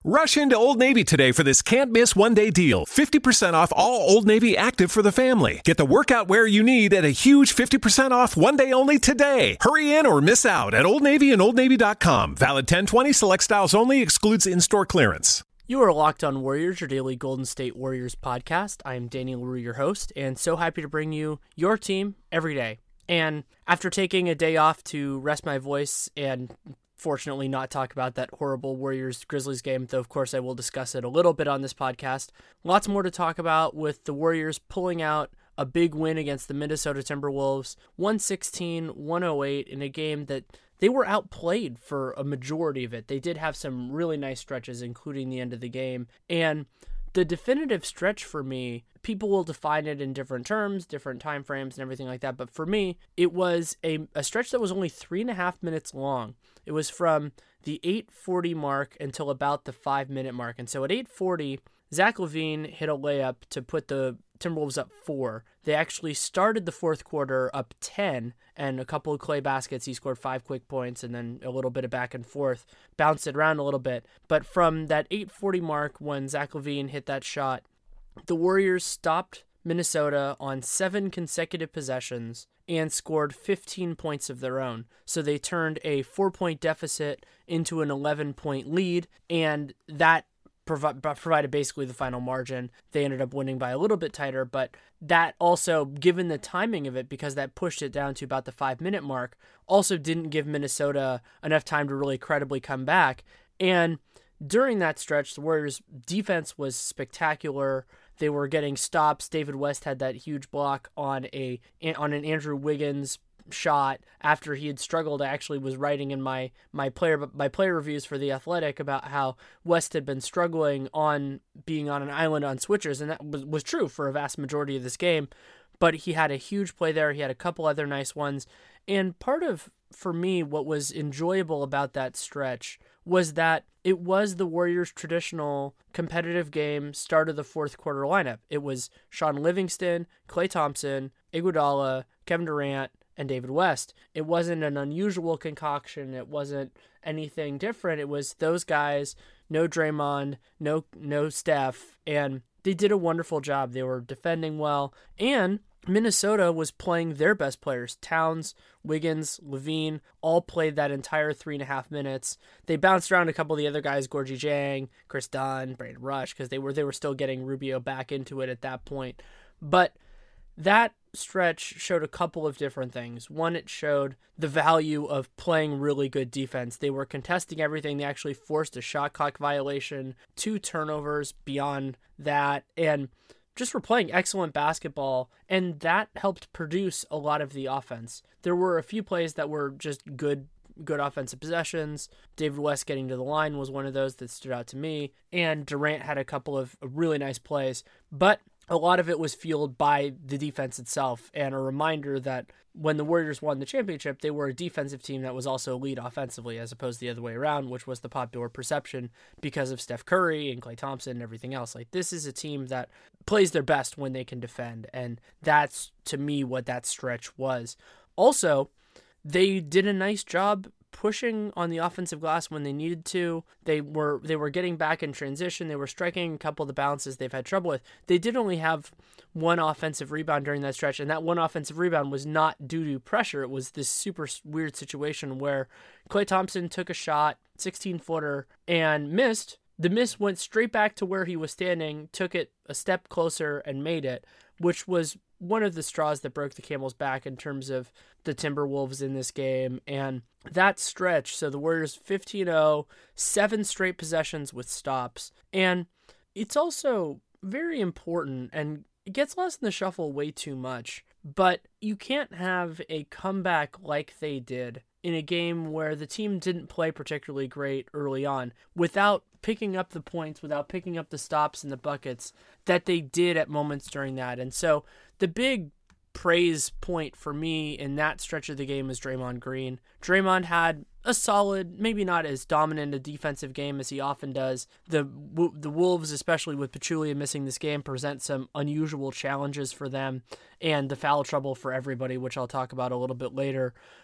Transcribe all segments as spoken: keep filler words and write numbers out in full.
Rush into Old Navy today for this can't-miss one-day deal. fifty percent off all Old Navy active for the family. Get the workout wear you need at a huge fifty percent off one day only today. Hurry in or miss out at Old Navy and Old Navy dot com. Valid ten twenty, select styles only, excludes in-store clearance. You are Locked On Warriors, your daily Golden State Warriors podcast. I am Danny LaRue, your host, and so happy to bring you your team every day. And after taking a day off to rest my voice and fortunately not talk about that horrible Warriors-Grizzlies game, though of course I will discuss it a little bit on this podcast. Lots more to talk about with the Warriors pulling out a big win against the Minnesota Timberwolves, one sixteen to one oh eight, in a game that they were outplayed for a majority of it. They did have some really nice stretches, including the end of the game. And the definitive stretch for me, people will define it in different terms, different time frames, and everything like that. But for me, it was a, a stretch that was only three and a half minutes long. It was from the eight forty mark until about the five-minute mark. And so at eight forty, Zach LaVine hit a layup to put the Timberwolves up four. They actually started the fourth quarter up ten, and a couple of Clay baskets. He scored five quick points, and then a little bit of back and forth, bounced it around a little bit. But from that eight forty mark, when Zach LaVine hit that shot, the Warriors stopped Minnesota on seven consecutive possessions and scored fifteen points of their own. So they turned a four-point deficit into an eleven-point lead, and that provi- provided basically the final margin. They ended up winning by a little bit tighter, but that also, given the timing of it, because that pushed it down to about the five-minute mark, also didn't give Minnesota enough time to really credibly come back. And during that stretch, the Warriors' defense was spectacular. They were getting stops. David West had that huge block on a on an Andrew Wiggins shot after he had struggled. I actually was writing in my my player my player reviews for The Athletic about how West had been struggling on being on an island on switchers, and that was, was true for a vast majority of this game. But he had a huge play there. He had a couple other nice ones. And part of, for me, what was enjoyable about that stretch was that it was the Warriors' traditional competitive game start of the fourth quarter lineup. It was Shaun Livingston, Klay Thompson, Iguodala, Kevin Durant, and David West. It wasn't an unusual concoction. It wasn't anything different. It was those guys, no Draymond, no no Steph, and they did a wonderful job. They were defending well, and Minnesota was playing their best players. Towns, Wiggins, LaVine, all played that entire three and a half minutes. They bounced around a couple of the other guys, Gorgie Jang, Chris Dunn, Brandon Rush, because they were they were still getting Rubio back into it at that point. But that stretch showed a couple of different things. One, it showed the value of playing really good defense. They were contesting everything. They actually forced a shot clock violation, two turnovers beyond that, and just were playing excellent basketball, and that helped produce a lot of the offense. There were a few plays that were just good good offensive possessions. David West getting to the line was one of those that stood out to me, and Durant had a couple of really nice plays, but a lot of it was fueled by the defense itself, and a reminder that when the Warriors won the championship, they were a defensive team that was also elite offensively, as opposed to the other way around, which was the popular perception because of Steph Curry and Klay Thompson and everything else. Like, this is a team that plays their best when they can defend, and that's, to me, what that stretch was. Also, they did a nice job pushing on the offensive glass when they needed to. They were they were getting back in transition. They were striking a couple of the bounces they've had trouble with. They did only have one offensive rebound during that stretch, and that one offensive rebound was not due to pressure. It was this super weird situation where Klay Thompson took a shot, sixteen-footer, and missed. The miss went straight back to where he was standing, took it a step closer, and made it, which was one of the straws that broke the camel's back in terms of the Timberwolves in this game. And that stretch, so the Warriors fifteen oh, seven straight possessions with stops. And it's also very important, and it gets lost in the shuffle way too much, but you can't have a comeback like they did in a game where the team didn't play particularly great early on without picking up the points, without picking up the stops and the buckets that they did at moments during that. And so the big praise point for me in that stretch of the game is Draymond Green. Draymond had a solid, maybe not as dominant a defensive game as he often does. The the Wolves, especially with Pachulia missing this game, present some unusual challenges for them, and the foul trouble for everybody, which I'll talk about a little bit later,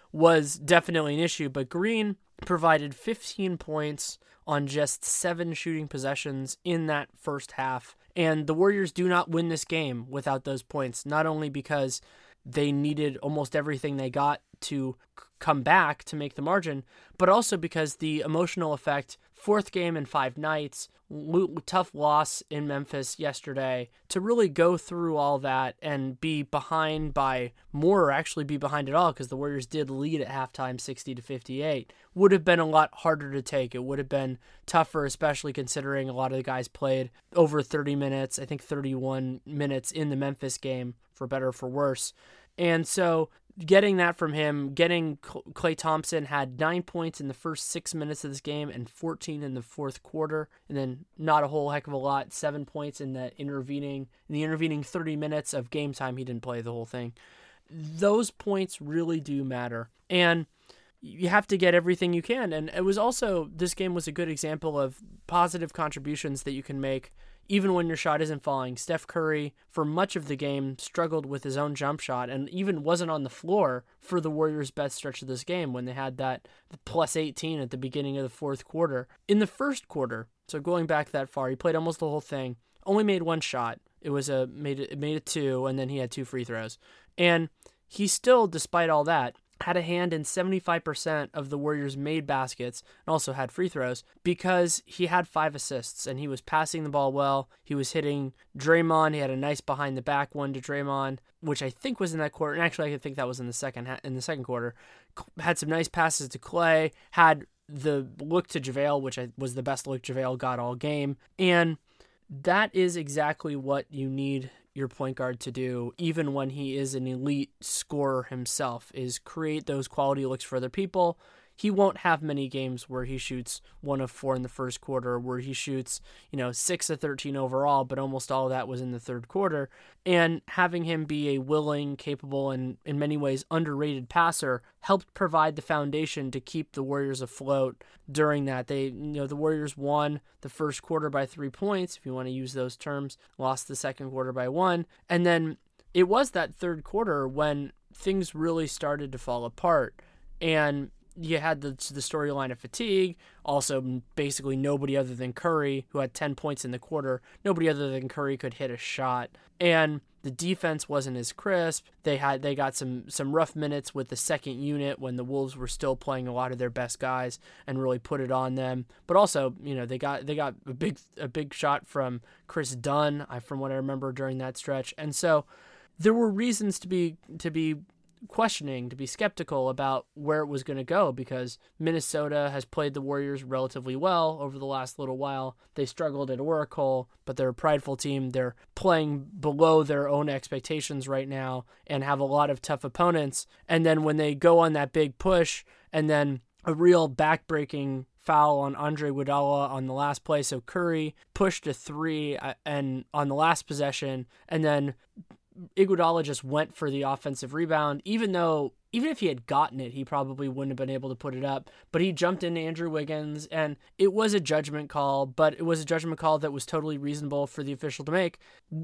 was definitely an issue, but Green provided fifteen points on just seven shooting possessions in that first half. And the Warriors do not win this game without those points, not only because they needed almost everything they got to come back to make the margin, but also because the emotional effect, fourth game in five nights, tough loss in Memphis yesterday, to really go through all that and be behind by more, or actually be behind at all, because the Warriors did lead at halftime sixty to fifty-eight, would have been a lot harder to take. It would have been tougher, especially considering a lot of the guys played over thirty minutes, I think thirty-one minutes in the Memphis game, for better or for worse. And so getting that from him, getting Klay Thompson had nine points in the first six minutes of this game and fourteen in the fourth quarter, and then not a whole heck of a lot, seven points in the intervening in the intervening thirty minutes of game time. He didn't play the whole thing. Those points really do matter, and you have to get everything you can. And it was also, this game was a good example of positive contributions that you can make even when your shot isn't falling. Steph Curry, for much of the game, struggled with his own jump shot and even wasn't on the floor for the Warriors' best stretch of this game when they had that plus eighteen at the beginning of the fourth quarter. In the first quarter, so going back that far, he played almost the whole thing, only made one shot. It was a made it, it made it two, and then he had two free throws. And he still, despite all that, had a hand in seventy-five percent of the Warriors' made baskets and also had free throws because he had five assists and he was passing the ball well. He was hitting Draymond. He had a nice behind the back one to Draymond, which I think was in that quarter. And actually, I think that was in the second ha- in the second quarter. Had some nice passes to Klay. Had the look to JaVale, which I, was the best look JaVale got all game. And that is exactly what you need your point guard to do, even when he is an elite scorer himself, is create those quality looks for other people. He won't have many games where he shoots one of four in the first quarter, where he shoots, you know, six of thirteen overall, but almost all of that was in the third quarter. And having him be a willing, capable, and in many ways underrated passer helped provide the foundation to keep the Warriors afloat during that. They, you know, the Warriors won the first quarter by three points, if you want to use those terms, lost the second quarter by one. And then it was that third quarter when things really started to fall apart. And you had the the storyline of fatigue, also basically nobody other than Curry, who had ten points in the quarter, nobody other than Curry could hit a shot. And the defense wasn't as crisp. They had they got some some rough minutes with the second unit when the Wolves were still playing a lot of their best guys and really put it on them. But also, you know, they got they got a big a big shot from Chris Dunn, I, from what I remember during that stretch. And so there were reasons to be to be questioning, to be skeptical about where it was going to go, because Minnesota has played the Warriors relatively well over the last little while. They struggled at Oracle, but they're a prideful team. They're playing below their own expectations right now and have a lot of tough opponents. And then when they go on that big push and then a real backbreaking foul on Andre Iguodala on the last play, so Curry pushed a three and on the last possession, and then Iguodala just went for the offensive rebound, even though, even if he had gotten it, he probably wouldn't have been able to put it up. But he jumped into Andrew Wiggins, and it was a judgment call, but it was a judgment call that was totally reasonable for the official to make.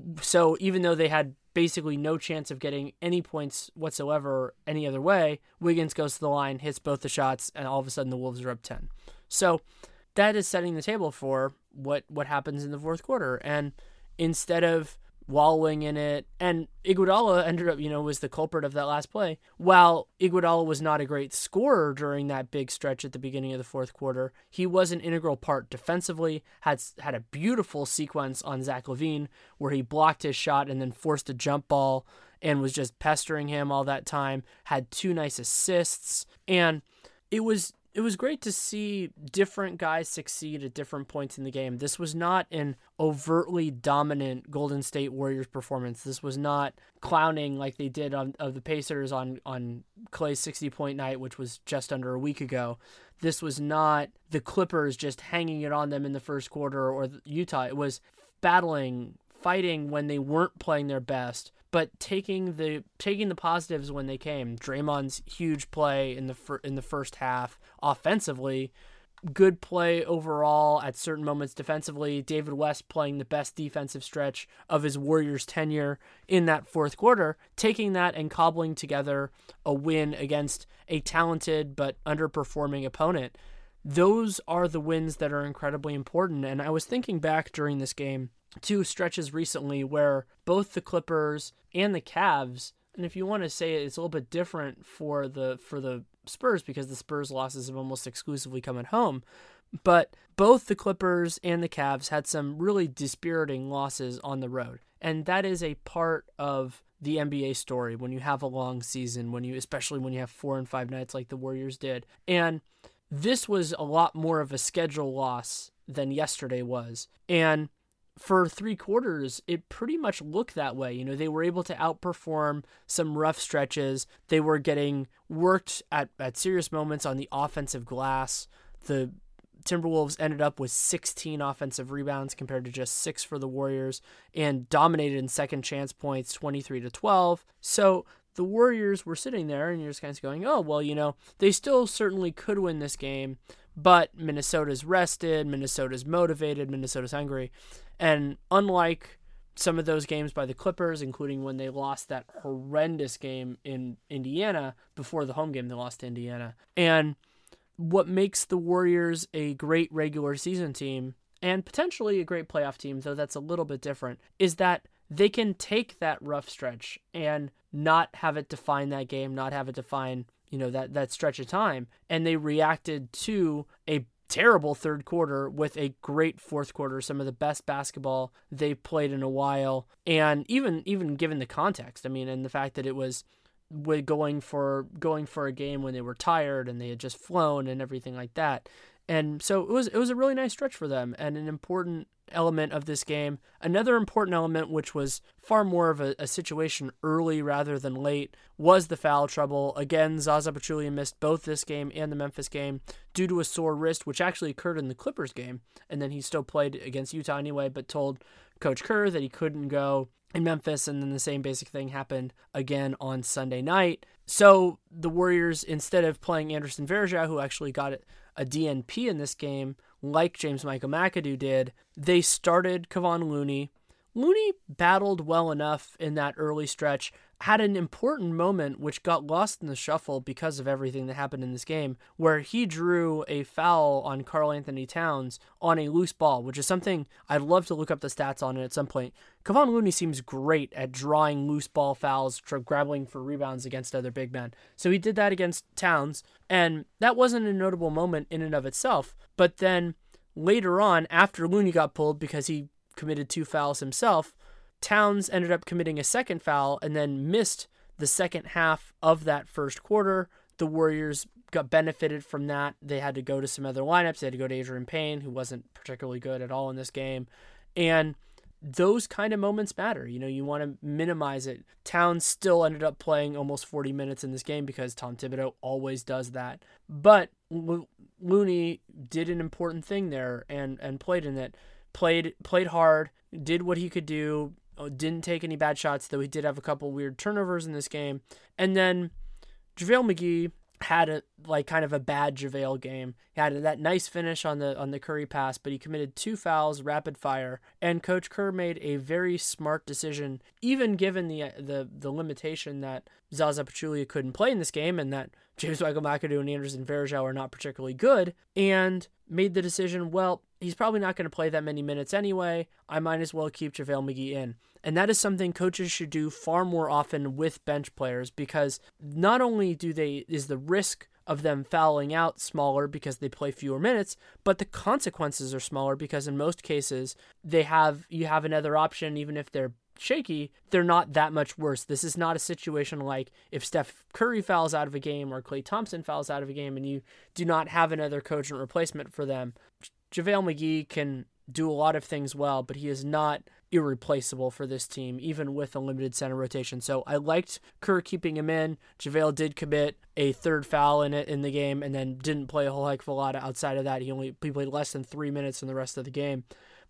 So even though they had basically no chance of getting any points whatsoever any other way, Wiggins goes to the line, hits both the shots, and all of a sudden the Wolves are up ten. So that is setting the table for what, what happens in the fourth quarter. And instead of wallowing in it, and Iguodala ended up, you know, was the culprit of that last play. While Iguodala was not a great scorer during that big stretch at the beginning of the fourth quarter, he was an integral part defensively, had had a beautiful sequence on Zach LaVine where he blocked his shot and then forced a jump ball and was just pestering him all that time, had two nice assists, and it was It was great to see different guys succeed at different points in the game. This was not an overtly dominant Golden State Warriors performance. This was not clowning like they did on of the Pacers on, on Klay's sixty-point night, which was just under a week ago. This was not the Clippers just hanging it on them in the first quarter, or Utah. It was battling, fighting when they weren't playing their best, but taking the taking the positives when they came. Draymond's huge play in the fir- in the first half offensively good play overall at certain moments defensively. David West playing the best defensive stretch of his Warriors tenure in that fourth quarter, taking that and cobbling together a win against a talented but underperforming opponent. Those are the wins that are incredibly important. And I was thinking back during this game to stretches recently where both the Clippers and the Cavs, and if you want to say it, it's a little bit different for the for the Spurs because the Spurs losses have almost exclusively come at home, but both the Clippers and the Cavs had some really dispiriting losses on the road. And that is a part of the N B A story when you have a long season, when you especially when you have four and five nights like the Warriors did. And this was a lot more of a schedule loss than yesterday was. And for three quarters, it pretty much looked that way. You know, they were able to outperform some rough stretches. They were getting worked at, at serious moments on the offensive glass. The Timberwolves ended up with sixteen offensive rebounds compared to just six for the Warriors and dominated in second chance points, twenty-three to twelve. So the Warriors were sitting there and you're just kind of going, oh, well, you know, they still certainly could win this game, but Minnesota's rested, Minnesota's motivated, Minnesota's hungry. And unlike some of those games by the Clippers, including when they lost that horrendous game in Indiana, before the home game they lost to Indiana. And what makes the Warriors a great regular season team, and potentially a great playoff team, though that's a little bit different, is that they can take that rough stretch and not have it define that game, not have it define, you know, that, that stretch of time. And they reacted to a terrible third quarter with a great fourth quarter, some of the best basketball they played in a while. And even, even given the context, I mean, and the fact that it was with going for, going for a game when they were tired and they had just flown and everything like that. And so it was, it was a really nice stretch for them and an important element of this game. Another important element, which was far more of a, a situation early rather than late, was the foul trouble. Again, Zaza Pachulia missed both this game and the Memphis game due to a sore wrist, which actually occurred in the Clippers game. And then he still played against Utah anyway, but told Coach Kerr that he couldn't go in Memphis. And then the same basic thing happened again on Sunday night. So the Warriors, instead of playing Anderson Varejao, who actually got a D N P in this game, like James Michael McAdoo did, they started Kevon Looney. Looney battled well enough in that early stretch, had an important moment which got lost in the shuffle because of everything that happened in this game, where he drew a foul on Karl Anthony Towns on a loose ball, which is something I'd love to look up the stats on it at some point. Kevon Looney seems great at drawing loose ball fouls, grabbing for rebounds against other big men. So he did that against Towns, and that wasn't a notable moment in and of itself. But then later on, after Looney got pulled because he committed two fouls himself, Towns ended up committing a second foul and then missed the second half of that first quarter. The Warriors got benefited from that. They had to go to some other lineups. They had to go to Adrian Payne, who wasn't particularly good at all in this game. And those kind of moments matter. You know, you want to minimize it. Towns still ended up playing almost forty minutes in this game because Tom Thibodeau always does that. But Lo- Looney did an important thing there and, and played in it. Played played hard, did what he could do, didn't take any bad shots, though he did have a couple weird turnovers in this game. And then JaVale McGee had a like kind of a bad JaVale game. He had that nice finish on the on the Curry pass, but he committed two fouls rapid fire. And Coach Kerr made a very smart decision, even given the the the limitation that Zaza Pachulia couldn't play in this game and that James Michael McAdoo and Anderson Varejao are not particularly good, and made the decision, well, he's probably not going to play that many minutes anyway. I might as well keep JaVale McGee in. And that is something coaches should do far more often with bench players, because not only do they is the risk of them fouling out smaller because they play fewer minutes, but the consequences are smaller because in most cases they have you have another option. Even if they're shaky, they're not that much worse. This is not a situation like if Steph Curry fouls out of a game or Klay Thompson fouls out of a game and you do not have another cogent replacement for them. JaVale McGee can do a lot of things well, but he is not irreplaceable for this team, even with a limited center rotation. So I liked Kerr keeping him in. JaVale did commit a third foul in it in the game and then didn't play a whole heck of a lot outside of that. He only he played less than three minutes in the rest of the game.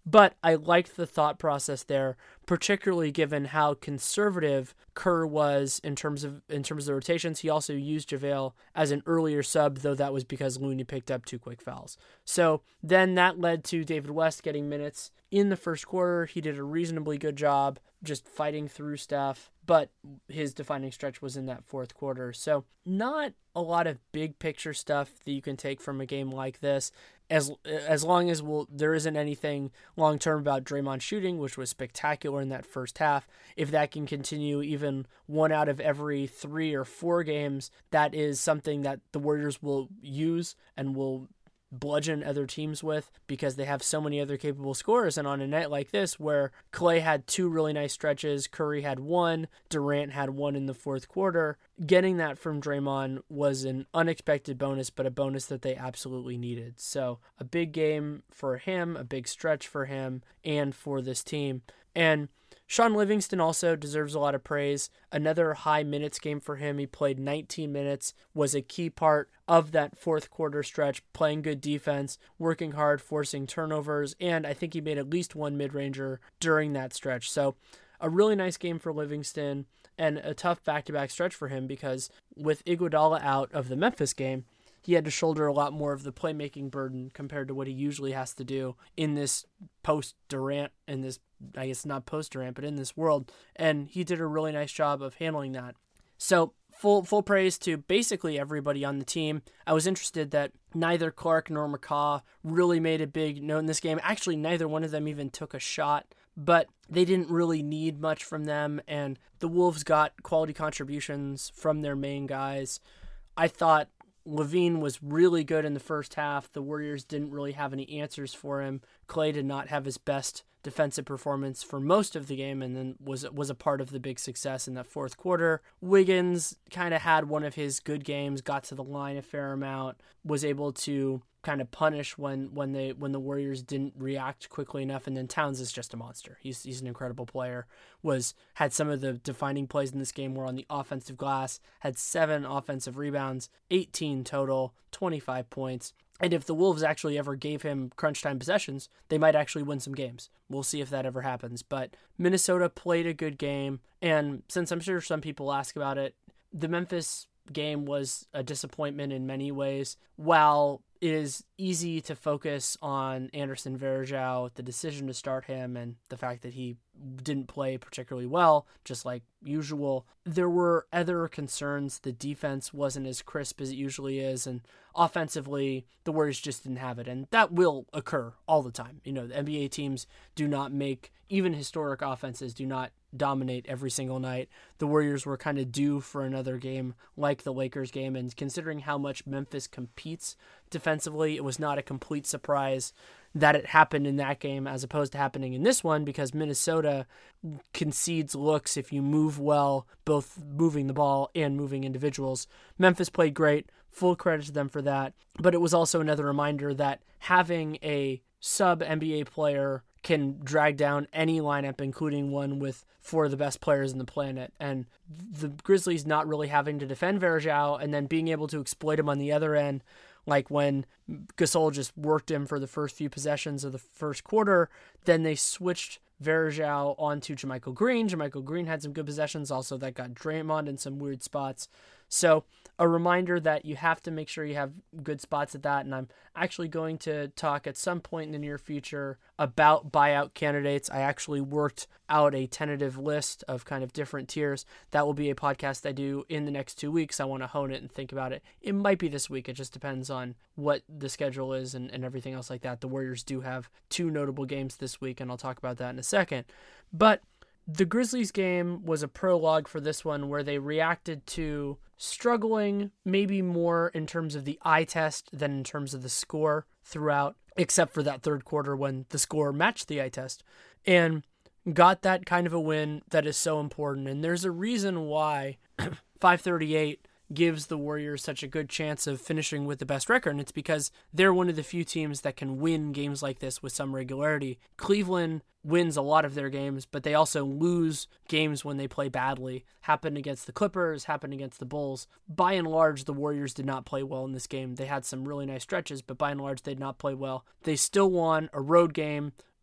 But I liked the thought process there, particularly given how conservative Kerr was in terms of in terms of the rotations. He also used JaVale as an earlier sub, though that was because Looney picked up two quick fouls. So then that led to David West getting minutes in the first quarter. He did a reasonably good job just fighting through stuff, but his defining stretch was in that fourth quarter. So not a lot of big picture stuff that you can take from a game like this. As as long as we'll, there isn't anything long-term about Draymond shooting, which was spectacular in that first half. If that can continue even one out of every three or four games, that is something that the Warriors will use and will bludgeon other teams with, because they have so many other capable scorers. And on a night like this, where Clay had two really nice stretches, Curry had one, Durant had one in the fourth quarter, getting that from Draymond was an unexpected bonus, but a bonus that they absolutely needed. So a big game for him, a big stretch for him and for this team. And Shaun Livingston also deserves a lot of praise. Another high minutes game for him. He played nineteen minutes, was a key part of that fourth quarter stretch, playing good defense, working hard, forcing turnovers, and I think he made at least one mid-ranger during that stretch. So a really nice game for Livingston, and a tough back-to-back stretch for him, because with Iguodala out of the Memphis game, he had to shoulder a lot more of the playmaking burden compared to what he usually has to do in this post-Durant, in this, I guess not post-Durant, but in this world. And he did a really nice job of handling that. So full full praise to basically everybody on the team. I was interested that neither Clark nor McCaw really made a big note in this game. Actually, neither one of them even took a shot, but they didn't really need much from them. And the Wolves got quality contributions from their main guys. I thought Levine was really good in the first half. The Warriors didn't really have any answers for him. Clay did not have his best defensive performance for most of the game, and then was was a part of the big success in that fourth quarter. Wiggins kind of had one of his good games, got to the line a fair amount, was able to kind of punish when when they when the Warriors didn't react quickly enough. And then Towns is just a monster. He's he's an incredible player. Was had some of the defining plays in this game were on the offensive glass, had seven offensive rebounds, eighteen total, twenty-five points. And if the Wolves actually ever gave him crunch time possessions, they might actually win some games. We'll see if that ever happens. But Minnesota played a good game, and since I'm sure some people ask about it, the Memphis game was a disappointment in many ways. While it is easy to focus on Anderson Varejao, the decision to start him, and the fact that he didn't play particularly well, just like usual, there were other concerns. The defense wasn't as crisp as it usually is, and offensively, the Warriors just didn't have it, and that will occur all the time. You know, the N B A teams do not make, even historic offenses do not dominate every single night. The Warriors were kind of due for another game like the Lakers game, and considering how much Memphis competes defensively, it was not a complete surprise that it happened in that game as opposed to happening in this one, because Minnesota concedes looks if you move well, both moving the ball and moving individuals. Memphis played great, full credit to them for that, but it was also another reminder that having a sub-N B A player can drag down any lineup, including one with four of the best players in the planet. And the Grizzlies not really having to defend Varejao and then being able to exploit him on the other end, like when Gasol just worked him for the first few possessions of the first quarter, then they switched Varejao onto JaMychal Green. JaMychal Green had some good possessions, also that got Draymond in some weird spots. So a reminder that you have to make sure you have good spots at that. And I'm actually going to talk at some point in the near future about buyout candidates. I actually worked out a tentative list of kind of different tiers. That will be a podcast I do in the next two weeks. I want to hone it and think about it. It might be this week. It just depends on what the schedule is and, and everything else like that. The Warriors do have two notable games this week, and I'll talk about that in a second. But the Grizzlies game was a prologue for this one, where they reacted to struggling maybe more in terms of the eye test than in terms of the score throughout, except for that third quarter when the score matched the eye test, and got that kind of a win that is so important. And there's a reason why five thirty-eight gives the Warriors such a good chance of finishing with the best record, and it's because they're one of the few teams that can win games like this with some regularity. Cleveland wins a lot of their games, but they also lose games when they play badly. Happened against the Clippers, happened against the Bulls. By and large, the Warriors did not play well in this game. They had some really nice stretches, but by and large, they did not play well. They still won a road game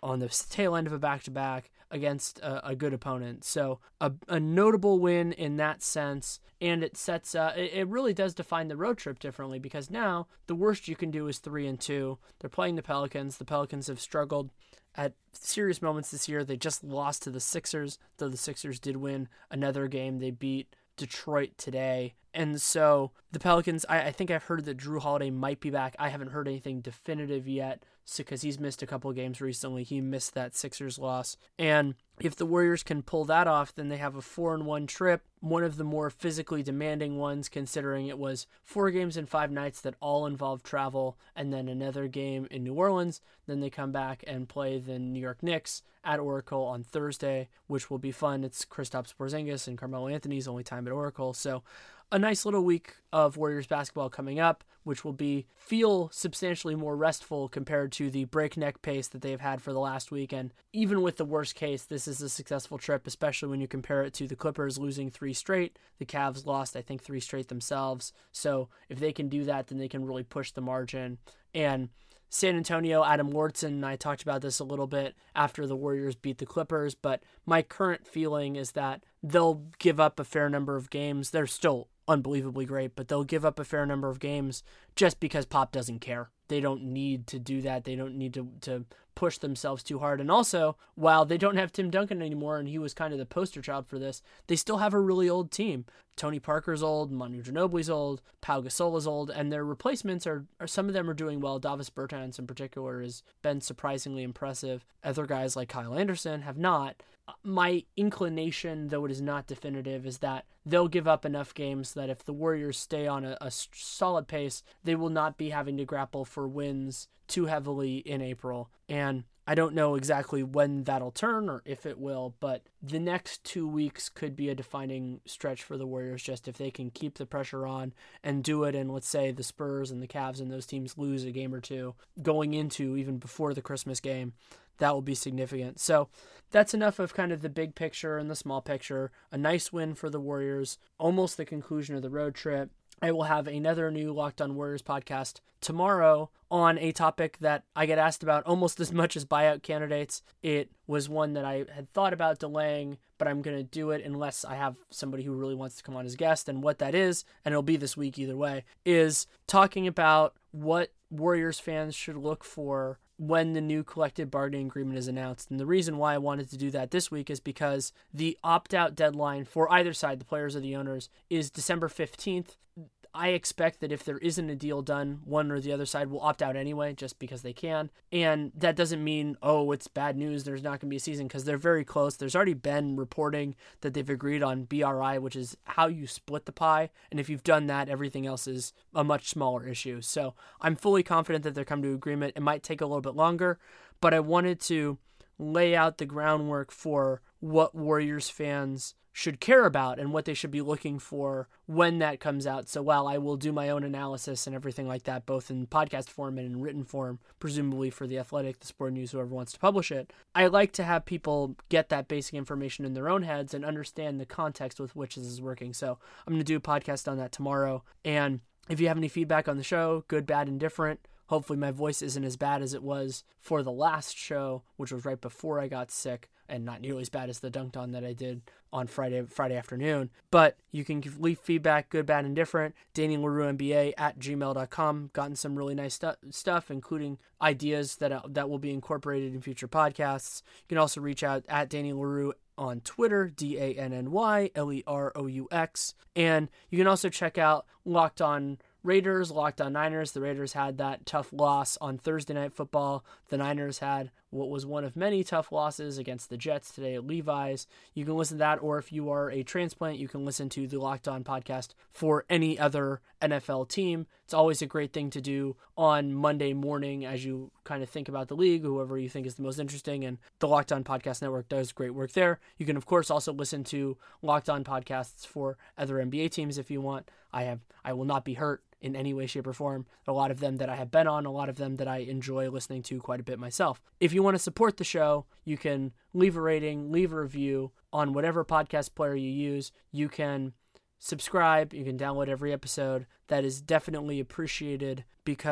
on the tail end of a back-to-back against a, a good opponent. So a, a notable win in that sense, and it sets uh, it, it really does define the road trip differently, because now the worst you can do is three and two. They're playing the Pelicans. The Pelicans have struggled at serious moments this year. They just lost to the Sixers, though the Sixers did win another game. They beat Detroit today. And so the Pelicans, I, I think I've heard that Drew Holiday might be back. I haven't heard anything definitive yet, because he's missed a couple of games recently. He missed that Sixers loss. And if the Warriors can pull that off, then they have a four and one trip, one of the more physically demanding ones, considering it was four games in five nights that all involved travel, and then another game in New Orleans. Then they come back and play the New York Knicks at Oracle on Thursday, which will be fun. It's Kristaps Porzingis and Carmelo Anthony's only time at Oracle. So a nice little week of Warriors basketball coming up, which will be feel substantially more restful compared to the breakneck pace that they've had for the last week. And even with the worst case, this is a successful trip, especially when you compare it to the Clippers losing three straight. The Cavs lost, I think, three straight themselves. So if they can do that, then they can really push the margin. And San Antonio, Adam Lortzen and I talked about this a little bit after the Warriors beat the Clippers, but my current feeling is that they'll give up a fair number of games. They're still unbelievably great, but they'll give up a fair number of games just because Pop doesn't care. They don't need to do that. They don't need to, to push themselves too hard. And also, while they don't have Tim Duncan anymore, and he was kind of the poster child for this, they still have a really old team. Tony Parker's old, Manu Ginobili's old, Pau Gasol is old, and their replacements are, are some of them are doing well. Davis Bertans in particular has been surprisingly impressive. Other guys like Kyle Anderson have not. My inclination, though it is not definitive, is that they'll give up enough games that if the Warriors stay on a, a solid pace, they will not be having to grapple for wins too heavily in April. And I don't know exactly when that'll turn or if it will, but the next two weeks could be a defining stretch for the Warriors, just if they can keep the pressure on and do it. And let's say the Spurs and the Cavs and those teams lose a game or two going into even before the Christmas game, that will be significant. So that's enough of kind of the big picture and the small picture. A nice win for the Warriors, almost the conclusion of the road trip. I will have another new Locked On Warriors podcast tomorrow on a topic that I get asked about almost as much as buyout candidates. It was one that I had thought about delaying, but I'm going to do it unless I have somebody who really wants to come on as guest. And what that is, and it'll be this week either way, is talking about what Warriors fans should look for when the new collective bargaining agreement is announced. And the reason why I wanted to do that this week is because the opt-out deadline for either side, the players or the owners, is December fifteenth. I expect that if there isn't a deal done, one or the other side will opt out anyway, just because they can. And that doesn't mean, oh, it's bad news, there's not going to be a season, because they're very close. There's already been reporting that they've agreed on B R I, which is how you split the pie. And if you've done that, everything else is a much smaller issue. So I'm fully confident that they're coming to agreement. It might take a little bit longer, but I wanted to lay out the groundwork for what Warriors fans should care about and what they should be looking for when that comes out. So while I will do my own analysis and everything like that, both in podcast form and in written form, presumably for The Athletic, The Sport News, whoever wants to publish it, I like to have people get that basic information in their own heads and understand the context with which this is working. So I'm going to do a podcast on that tomorrow. And if you have any feedback on the show, good, bad, indifferent, hopefully my voice isn't as bad as it was for the last show, which was right before I got sick, and not nearly as bad as the Dunked On that I did on Friday Friday afternoon. But you can leave feedback, good, bad, indifferent, Danny LaRue N B A at gmail dot com. Gotten some really nice stu- stuff, including ideas that uh, that will be incorporated in future podcasts. You can also reach out at Danny LaRue on Twitter, D A N N Y L E R O U X. And you can also check out Locked On Raiders, Locked On Niners. The Raiders had that tough loss on Thursday Night Football. The Niners had what was one of many tough losses against the Jets today at Levi's. You can listen to that, or if you are a transplant, you can listen to the Locked On podcast for any other N F L team. It's always a great thing to do on Monday morning as you kind of think about the league, whoever you think is the most interesting, and the Locked On Podcast Network does great work there. You can, of course, also listen to Locked On podcasts for other N B A teams if you want. I have, I will not be hurt in any way, shape, or form. A lot of them that I have been on, a lot of them that I enjoy listening to quite a bit myself. If you want to support the show, you can leave a rating, leave a review on whatever podcast player you use. You can subscribe, you can download every episode. That is definitely appreciated because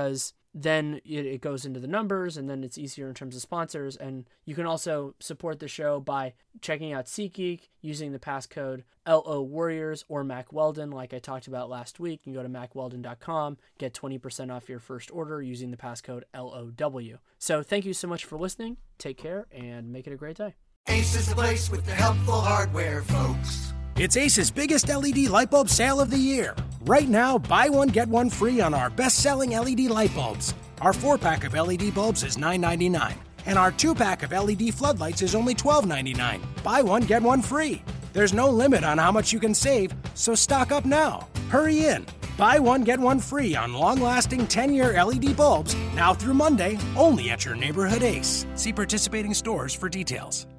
then it, it goes into the numbers, and then it's easier in terms of sponsors. And you can also support the show by checking out SeatGeek, using the passcode L O Warriors or Mack Weldon, like I talked about last week. You can go to mack weldon dot com, get twenty percent off your first order using the passcode L O W. So thank you so much for listening. Take care and make it a great day. Ace is the place with the helpful hardware, folks. It's Ace's biggest L E D light bulb sale of the year. Right now, buy one, get one free on our best-selling L E D light bulbs. Our four-pack of L E D bulbs is nine ninety-nine, and our two-pack of L E D floodlights is only twelve ninety-nine. Buy one, get one free. There's no limit on how much you can save, so stock up now. Hurry in. Buy one, get one free on long-lasting ten-year L E D bulbs now through Monday, only at your neighborhood Ace. See participating stores for details.